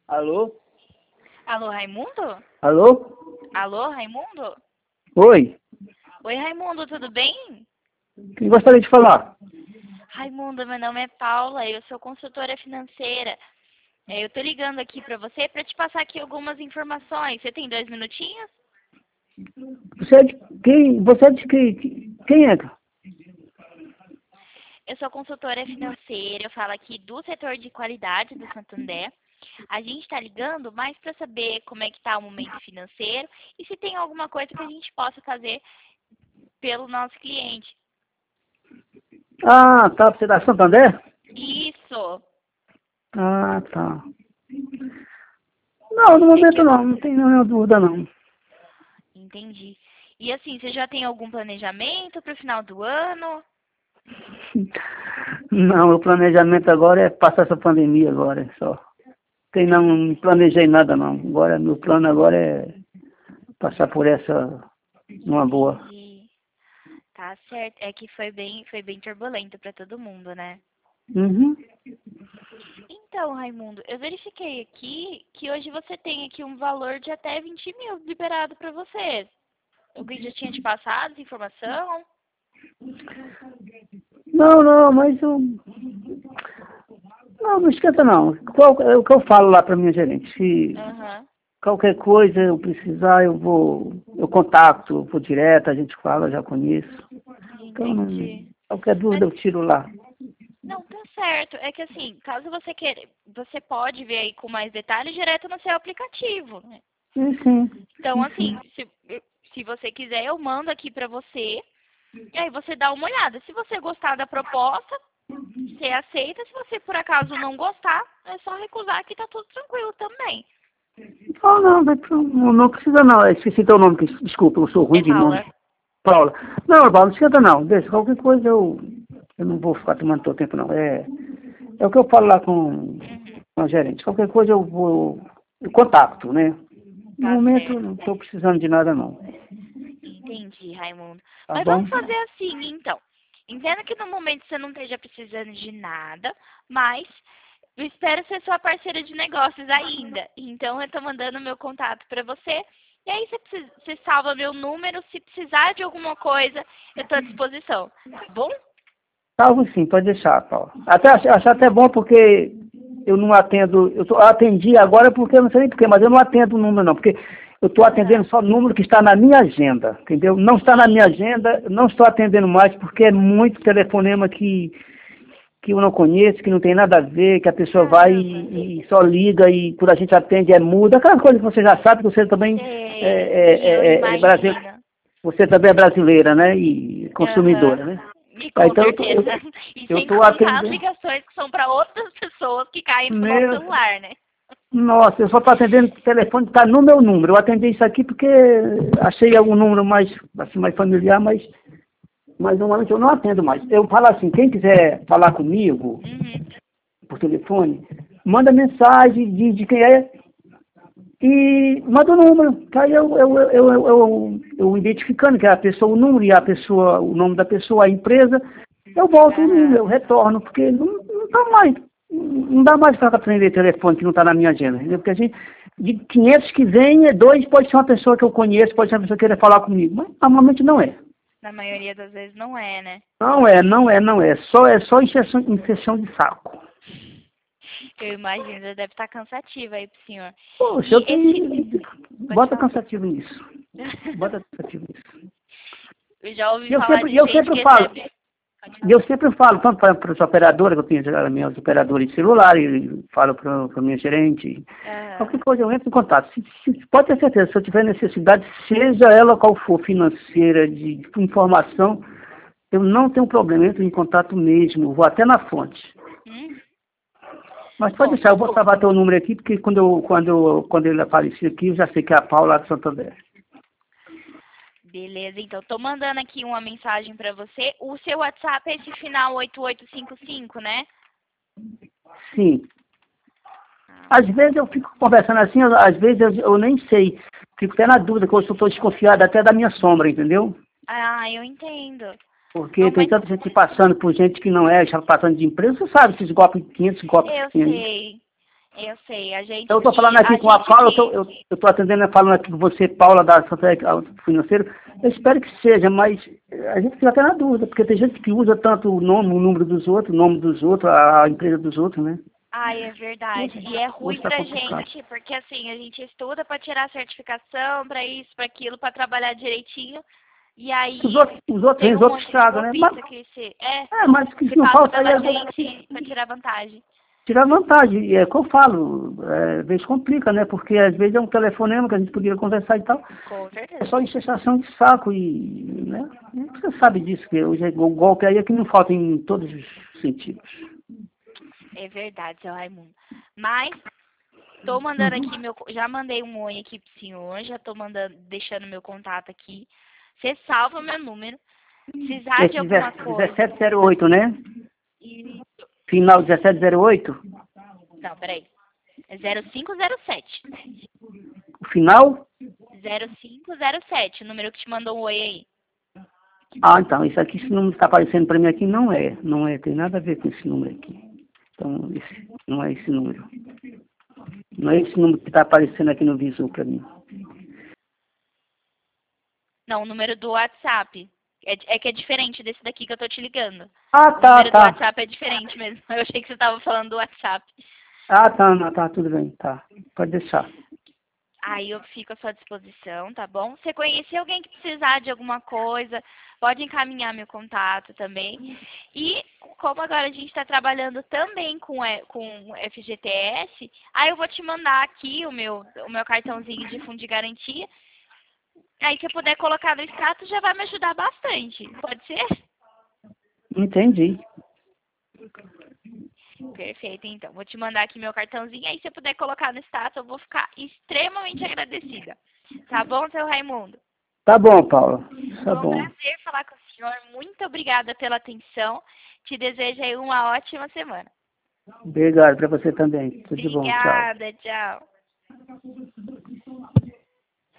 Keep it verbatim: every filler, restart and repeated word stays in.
Alô? Alô, Raimundo? Alô? Alô, Raimundo? Oi? Oi, Raimundo, tudo bem? Quem gostaria de falar? Raimundo, meu nome é Paula, eu sou consultora financeira. É, Eu tô ligando aqui pra você pra te passar aqui algumas informações. Você tem dois minutinhos? Você é de quem? Você é de que, quem é? Eu sou consultora financeira, eu falo aqui do setor de qualidade do Santander. A gente está ligando mais para saber como é que está o momento financeiro e se tem alguma coisa que a gente possa fazer pelo nosso cliente. Ah, tá. Você é da Santander? Isso! Ah, tá. Não, no É que momento eu não. Não tem nenhuma dúvida, não. entendi. E assim, você já tem algum planejamento para o final do ano? Não, o planejamento agora é passar essa pandemia agora, é só. Tem não, não planejei nada, não. Agora, meu plano agora é passar por essa numa boa. Entendi. Tá certo. É que foi bem, foi bem turbulento para todo mundo, né? Uhum. Então, Raimundo, eu verifiquei aqui que hoje você tem aqui um valor de até vinte mil liberado para você. Alguém já tinha te passado essa informação? Não, não, mas eu... Não, não esquenta não. Qual, é o que eu falo lá para minha gerente. Se Aham, qualquer coisa eu precisar, eu vou, eu contacto, eu vou direto, a gente fala, eu já conheço. Então, não- entendi. qualquer Mas dúvida eu tiro lá. não, tá certo. É que assim, caso você queira, você pode ver aí com mais detalhes direto no seu aplicativo, né? Sim, sim. Então, Sim, assim, sim. se, se você quiser, eu mando aqui pra você. E aí você dá uma olhada. Se você gostar da proposta, você aceita. Se você por acaso não gostar, é só recusar que tá tudo tranquilo também. Oh, não, não, não não precisa não. Eu esqueci teu nome, que- desculpa, eu sou ruim É de nome. Paula. Paula. Não, Paula, não esquenta não. Deixa, qualquer coisa eu, eu não vou ficar tomando teu tempo não. É, é o que eu falo lá com, Uhum, com a gerente. Qualquer coisa eu vou, eu contacto, né? No tá momento eu certo. não estou precisando de nada não. Entendi, Raimundo. Tá Mas bom? vamos fazer assim, então. Entendo que no momento você não esteja precisando de nada, mas eu espero ser sua parceira de negócios ainda. Então, eu estou mandando meu contato para você. E aí, você, precisa, você salva meu número. Se precisar de alguma coisa, eu estou à disposição. Tá bom? Salvo sim, pode deixar, Paula. Até acho, acho até bom porque eu não atendo, eu tô, atendi agora porque eu não sei nem porquê, mas eu não atendo o número não, porque eu estou atendendo Aham. só o número que está na minha agenda, entendeu? Não está na minha Sim, agenda, eu não estou atendendo mais porque é muito telefonema que, que eu não conheço, que não tem nada a ver, que a pessoa vai caramba. e, e só liga e quando a gente atende é muda, aquelas coisas que você já sabe, que você também é, Sei, sim, é, eu é, é brasileira, imagino. você também é brasileira, né? E consumidora, Aham. né? E Ah, com então eu tô, certeza. eu, E eu sem tô contar as atendendo. ligações que são para outras pessoas que caem pro nosso Meu, celular, né? nossa, eu só estou atendendo o telefone que está no meu número. Eu atendi isso aqui porque achei algum número mais, assim, mais familiar, mas, mas normalmente eu não atendo mais. Eu falo assim, quem quiser falar comigo Uhum. por telefone, manda mensagem de, de quem é e manda o número. Que aí eu, eu, eu, eu, eu, eu identificando que é a pessoa, o número e a pessoa, o nome da pessoa, a empresa, eu volto o número, Aham. eu retorno, porque não, não tá mais. Não dá mais para atender telefone que não está na minha agenda, entendeu? Porque a gente, de quinhentos que vem, é dois pode ser uma pessoa que eu conheço, pode ser uma pessoa que queira falar comigo, mas normalmente não é. Na maioria das vezes não é, né? Não é, não é, não é. Só é só injeção, injeção de saco. Eu imagino, já deve estar cansativo aí pro senhor. Poxa, eu E esse. tenho. Pode Bota falar. cansativo nisso. Bota cansativo nisso. Eu já ouvi E eu falar sempre, de eu gente sempre que falo, recebe. Pode e falar. eu sempre falo, tanto para as operadoras, que eu tenho já minhas operadoras de celular, e falo para a minha gerente, Aham. qualquer coisa eu entro em contato. Se, se, pode ter certeza, se eu tiver necessidade, seja ela qual for, financeira, de, de informação, eu não tenho problema, entro em contato mesmo, vou até na fonte. Hum? Mas pode Bom, deixar, eu vou salvar teu número aqui, porque quando, eu, quando, eu, quando ele aparecer aqui, eu já sei que é a Paula lá de Santander. beleza. Então, tô mandando aqui uma mensagem pra você. O seu WhatsApp é esse final oito oito cinco cinco, né? Sim. Ah, Às vezes eu fico conversando assim, eu- às vezes eu, eu nem sei. Fico até na dúvida, que eu estou desconfiado até da minha sombra, entendeu? ah, eu entendo. Porque Não, tem mas tanta gente passando por gente que não é, já passando de empresa, você sabe, esses golpes, quinhentos golpes que eu tem aí. sei. Eu sei, a gente... Eu tô falando aqui a com a gente Paula, eu tô, eu, eu tô atendendo, falando aqui com você, Paula, da Santander Financeiro. Eu espero que seja, mas a gente fica até na dúvida, porque tem gente que usa tanto o nome, o número dos outros, o nome dos outros, a, a empresa dos outros, né? Ai, é verdade. E é ruim Hoje tá pra complicado. gente, porque assim, a gente estuda pra tirar a certificação, pra isso, pra aquilo, pra trabalhar direitinho. E aí Os outros, os outros, tem os um outros monte de estragam, né? Mas, golpista que se... É, é, mas que que se não passa falta aí, pela às vezes, gente pra tirar vantagem. tirar vantagem. E é o que eu falo, é, às vezes complica, né? Porque às vezes é um telefonema que a gente poderia conversar e tal. Com É certeza. só encheção de saco e, né? E você sabe disso, que hoje é, o golpe aí é que não falta em todos os sentidos. É verdade, seu Raimundo. Mas tô mandando aqui meu... Já mandei um oi aqui pro senhor, já tô mandando, deixando meu contato aqui. Você salva meu número. Precisar de Esse alguma coisa. dezessete zero oito, né? E... Final dezessete zero oito? Não, peraí. É zero cinco zero sete. O final? zero cinco zero sete, o número que te mandou um oi aí. Ah, então, isso aqui, esse número que está aparecendo para mim aqui não é. Não é, tem nada a ver com esse número aqui. Então, esse, não é esse número. Não é esse número que está aparecendo aqui no visor para mim. Não, o número do WhatsApp. É, é que é diferente desse daqui que eu tô te ligando. Ah, O tá, número do tá. WhatsApp é diferente mesmo. Eu achei que você tava falando do WhatsApp. Ah, tá, não, tá, tudo bem, tá. Pode deixar. Aí eu fico à sua disposição, tá bom? Se conhecer alguém que precisar de alguma coisa, pode encaminhar meu contato também. E como agora a gente está trabalhando também com, e- com F G T S, aí eu vou te mandar aqui o meu, o meu cartãozinho de fundo de garantia. Aí se eu puder colocar no status já vai me ajudar bastante. Pode ser? Entendi. Perfeito, então. Vou te mandar aqui meu cartãozinho. Aí se eu puder colocar no status, eu vou ficar extremamente agradecida. Tá bom, seu Raimundo? Tá bom, Paula. Tá Foi um bom. prazer falar com o senhor. Muito obrigada pela atenção. Te desejo aí uma ótima semana. Obrigado para você também. Tudo de bom, tchau. Obrigada, tchau.